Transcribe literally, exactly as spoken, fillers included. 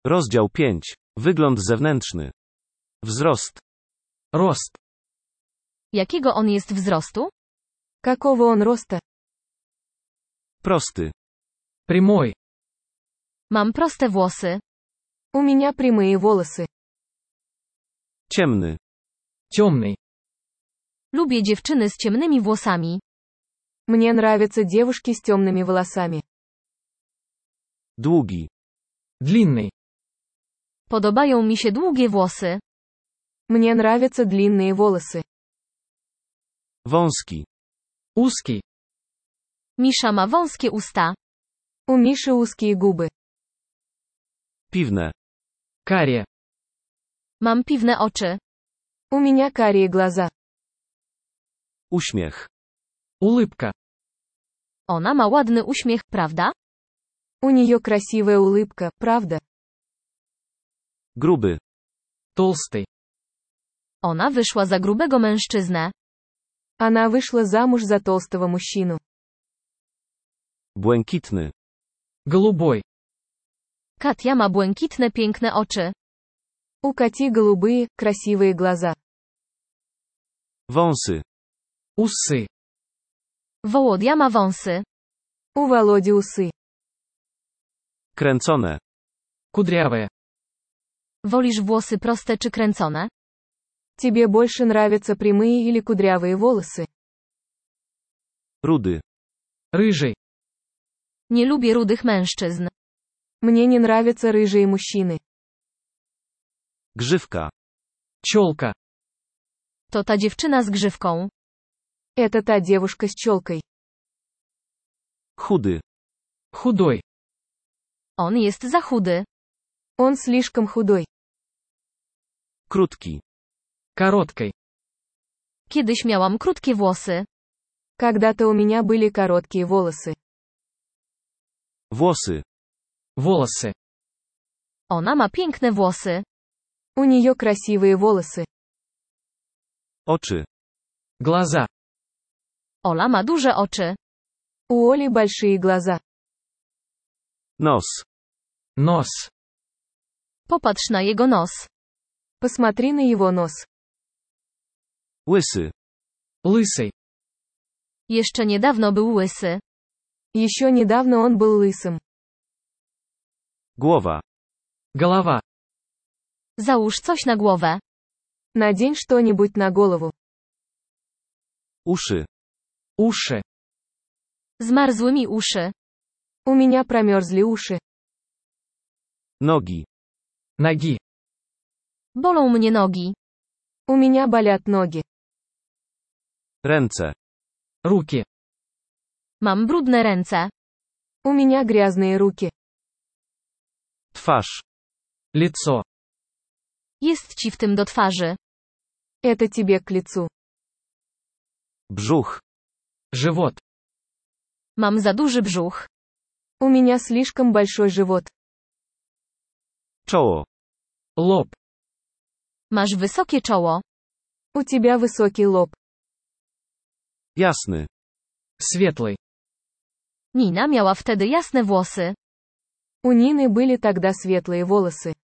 Rozdział pięć. Wygląd zewnętrzny. Wzrost. Рост. Jakiego on jest wzrostu? Какого он роста? Prosty. Прямой. Mam proste włosy. У меня прямые волосы. Ciemny. Темный. Lubię dziewczyny z ciemnymi włosami. Мне нравятся девушки с темными волосами. Długi. Длинный. Podobają mi się długie włosy. Мне нравятся длинные волосы. Wąski. Узкий. Misza ma wąskie usta. У Миши узкие губы. Piwne. Карие. Mam piwne oczy. У меня карие глаза. Uśmiech. Улыбка. Ona ma ładny uśmiech, prawda? У нее красивая улыбка, правда? Gruby. Толстый. Ona wyszła za grubego mężczyznę. Она вышла замуж за толстого мужчину. Błękitny. Голубой. Katia ma błękitne, piękne oczy. У Кати голубые, красивые глаза. Wąsy. Усы. Wołodia ma wąsy. У Володи усы. Kręcone. Кудрявые. Wolisz włosy proste czy kręcone? Тебе больше нравятся прямые или кудрявые волосы? Rudy. Рыжий. Nie lubię rudych mężczyzn. Мне не нравятся рыжие мужчины. Grzywka. Челка. To ta dziewczyna z grzywką. Это та девушка с челкой. Chudy. Худой. On jest za chudy. Он слишком худой. Krótki. Короткой. Kiedyś miałam krótkie włosy. Когда-то у меня были короткие волосы. Włosy. Волосы. Ona ma piękne włosy. У нее красивые волосы. Oczy. Глаза. Ola ma duże oczy. У Оли большие глаза. Nos. Нос. Popatrz na jego nos. Посмотри на его нос. Łysy. Лысый. Jeszcze niedawno był łysy. Еще недавно он был лысым. Głowa. Голова. Załóż coś na głowę. Надень что-нибудь на голову. Uszy. Уши. Zmarzły mi uszy. У меня промерзли уши. Nogi. Ноги. Bolą mnie nogi. У меня болят ноги. Ręce. Руки. Mam brudne ręce. У меня грязные руки. Twarz. Лицо. Jest ci w tym do twarzy. Это тебе к лицу. Brzuch. Живот. Mam za duży brzuch. У меня слишком большой живот. Czoło. Лоб. Masz wysokie czoło. У тебя высокий лоб. Jasny. Светлый. Nina miała wtedy jasne włosy. У Нины были тогда светлые волосы.